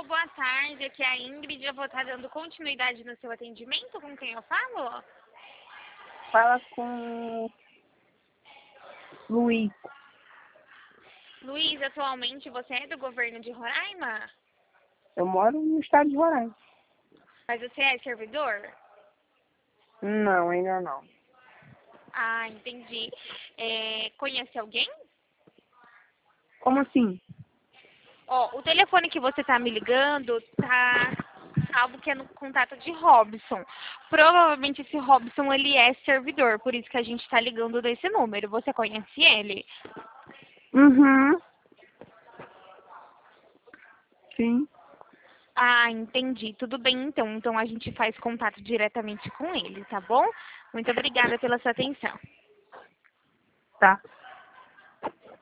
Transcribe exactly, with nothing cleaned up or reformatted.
Alô, boa tarde. Aqui é a Ingrid. Eu vou estar dando continuidade no seu atendimento. Com quem eu falo? Fala com Luiz. Luiz, atualmente você é do governo de Roraima? Eu moro no estado de Roraima. Mas você é servidor? Não, ainda não. Ah, entendi. É, conhece alguém? Como assim? Ó, o telefone que você tá me ligando tá salvo que é no contato de Robson. Provavelmente esse Robson, ele é servidor, por isso que a gente tá ligando desse número. Você conhece ele? Uhum. Sim. Ah, entendi. Tudo bem, então. Então a gente faz contato diretamente com ele, tá bom? Muito obrigada pela sua atenção. Tá.